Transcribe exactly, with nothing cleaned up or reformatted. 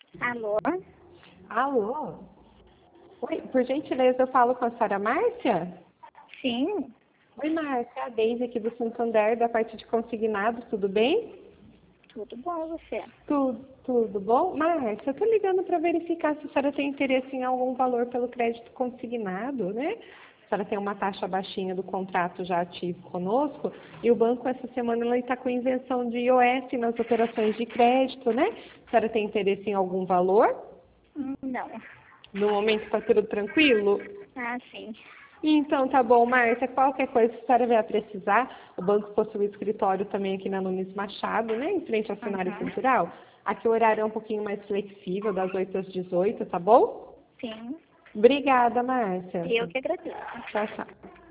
Alô? Alô? Oi, por gentileza, eu falo com a senhora Márcia? Sim, Oi, Márcia, a Deise aqui do Santander, da parte de consignados, tudo bem? tudo bom você? Tudo, tudo bom? Márcia, eu tô ligando para verificar se a senhora tem interesse em algum valor pelo crédito consignado, né? A senhora tem uma taxa baixinha do contrato já ativo conosco e o banco essa semana está com isenção de I O F nas operações de crédito, né? A senhora tem interesse em algum valor? Hum, Não. No momento está tudo tranquilo? Ah, sim. Então, tá bom, Márcia. Qualquer coisa que a senhora vier precisar, o banco possui escritório também aqui na Nunes Machado, né, em frente ao cenário Uhum. cultural. Aqui o horário é um pouquinho mais flexível, das oito às dezoito, tá bom? Sim. Obrigada, Márcia. Eu que agradeço. Tchau, tchau.